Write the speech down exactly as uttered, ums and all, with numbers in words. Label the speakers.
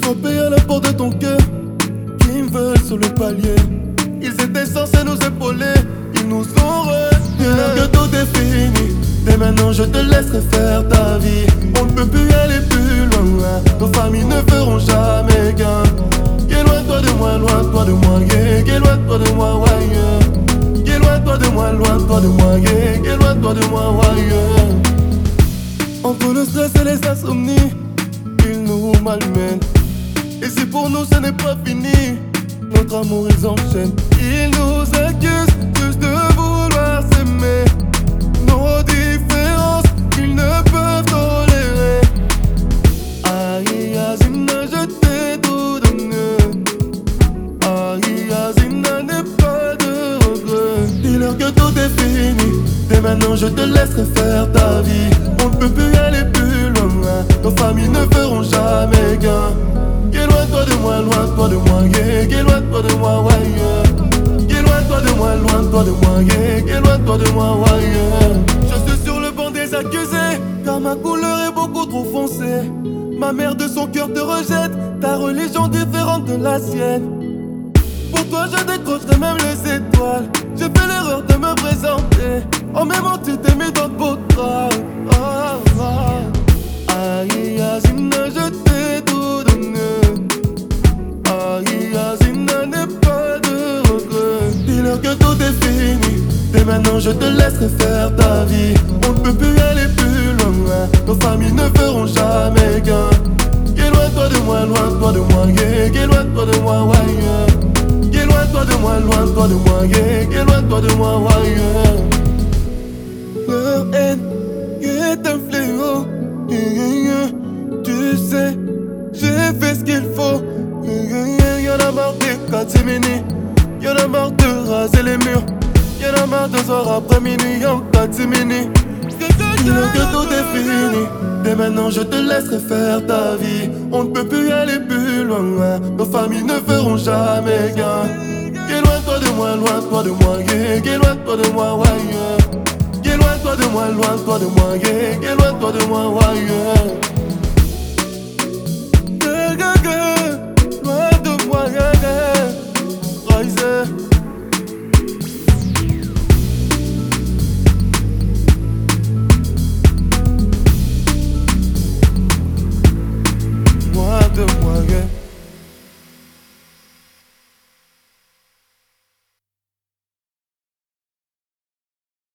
Speaker 1: frappé à la porte de ton cœur, qui me veulent sur le palier. Ils étaient censés nous épauler, ils nous ont rejetés. Que tout est fini, dès maintenant je te laisserai faire ta vie. On ne peut plus aller plus loin, nos familles ne feront jamais gain. Qui loin toi de moi, loin toi de moi, yeah. Qui loin toi de moi, ouais, yeah. Qui loin toi de moi, loin toi de moi, yeah. Qui loin toi de moi, ouais, yeah. Entre le stress et les insomnies, ils nous malmènent. Et si pour nous ce n'est pas fini, notre amour ils enchaînent. Ils nous accusent juste de vouloir s'aimer. Nos différences, ils ne peuvent tolérer. Aïe, Azina, je t'ai tout donné. Aïe, Azina, n'aie pas de regret. Dis-leur que tout est fini, dès maintenant je te laisserai faire ta vie. On ne peut plus aller plus loin, nos familles ne feront jamais gain. Qui loin toi de moi, loin toi de moi, yeah. Qui loin toi de moi, ouais, yeah. Qui loin toi de moi, loin toi de moi, yeah. Qui loin toi de moi, ouais, yeah. Je suis sur le banc des accusés, car ma couleur est beaucoup trop foncée. Ma mère de son cœur te rejette, ta religion différente de la sienne. Pour toi je décrocherai même les étoiles. J'ai fait l'erreur de me présenter, en même temps tu t'es mis dans le beau drap. Oh, oh. Aïe, Azina, je t'ai tout donné. Aïe, Azina, n'aie pas de regret. Dis-leur que tout est fini, dès maintenant je te laisserai faire ta vie. On ne peut plus aller plus loin, nos familles ne feront jamais gain. Qui loin toi de moi, loin toi de moi, yeah. Qui loin toi de moi, ouais, yeah. Qui loin toi de moi, loin toi de moi, yeah. Qui loin toi de moi, ouais, yeah. Leur haine est un fléau, yeah, yeah, yeah. Tu sais, j'ai fait ce qu'il faut. Y'en a marre des catimini, y'en a marre de raser les murs, y'en a marre de soir après minuit en catimini. Dis-leur que tout est fini, dès maintenant je te laisserai faire ta vie. On ne peut plus aller plus loin, nos familles ne feront jamais gain. Qui loin toi de moi, loin toi de moi, yeah. Qui loin toi de moi, ouais, yeah. Qui loin toi de moi, loin toi de moi, yeah. Qui loin toi de moi, ouais, yeah. Loin de moi, yeah, yeah. Rise.